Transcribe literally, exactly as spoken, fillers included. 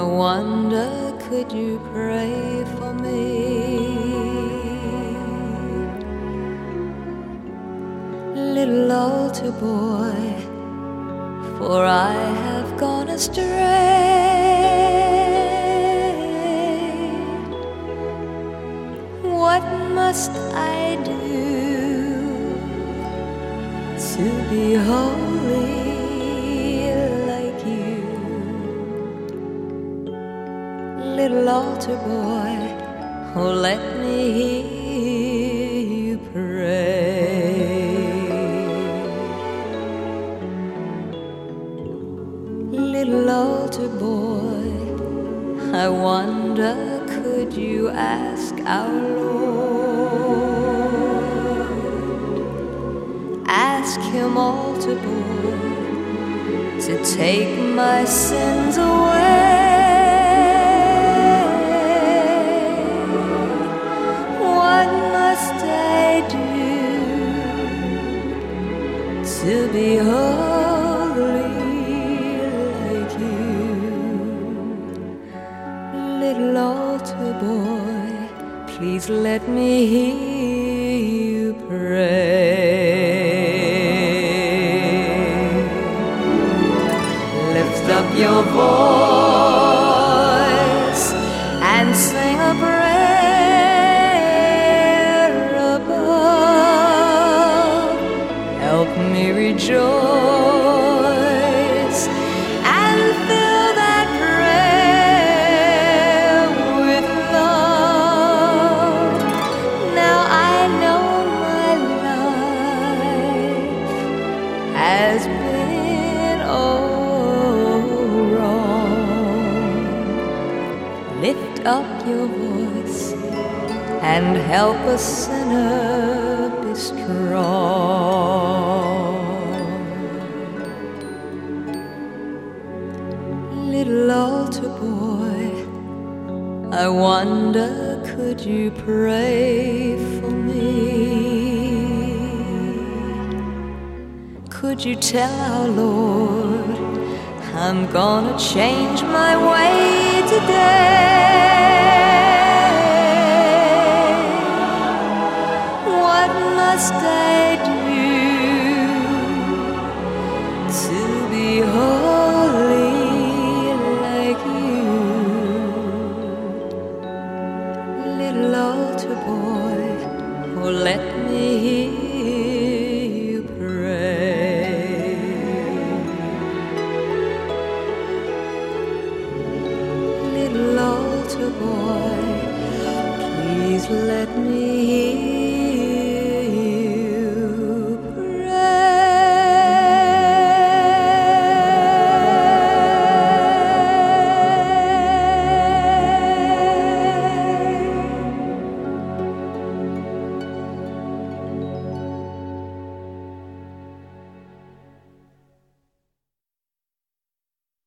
I wonder, could you pray for me? Little altar boy, for I have gone astray. What must I do to be holy like you? Little altar boy, oh, let me hear you pray. Little altar boy, I wonder, could you ask our Lord? Ask him, altar boy, to take my sins away. What must I do to be holy like you? Little altar boy, please let me hear you pray. Lift up your voice and sing a prayer above. Help me rejoice and fill that prayer with love. Now I know my life has been all wrong. Lift up your voice and help a sinner be strong. Little altar boy, I wonder, could you pray for me? Could you tell our Lord I'm gonna change my way today? What must I